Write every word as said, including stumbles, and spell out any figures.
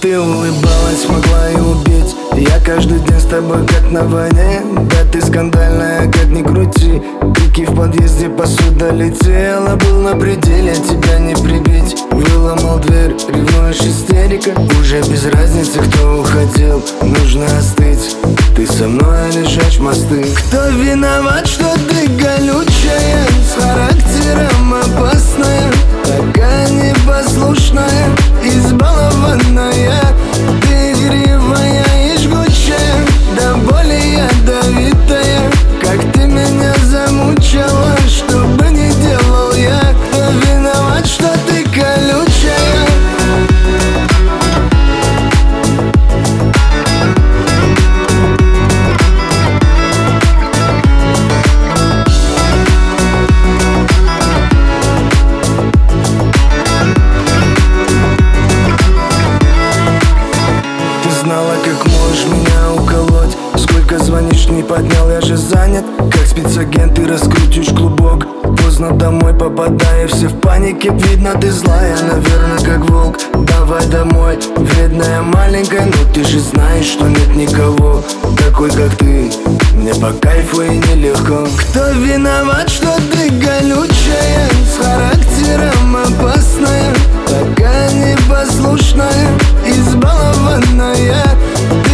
Ты улыбалась, могла и убить. Я каждый день с тобой как на войне. Да ты скандальная, как ни крути. Крики в подъезде, посуда летела. Был на пределе, тебя не прибить. Выломал дверь, ревнуешь, истерика. Уже без разницы, кто уходил. Нужно остыть, ты со мной лежать в мосты. Кто виноват, что ты колючая, с характером опасная, такая непослушная, избалованная. Ты игривая и жгучая, до боли ядовитая. Как ты меня замучила, что бы ни делал я. Кто виноват, что ты колючая? Знала, как можешь меня уколоть. Сколько звонишь, не поднял, я же занят. Как спецагент ты раскрутишь клубок. Поздно домой попадаю, все в панике. Видно, ты злая, наверное, как волк. Давай домой, вредная маленькая. Но ты же знаешь, что нет никого такой, как ты. Мне по кайфу и нелегко. Кто виноват, что ты колючая, с характером опасная, такая непослушная, избалованная.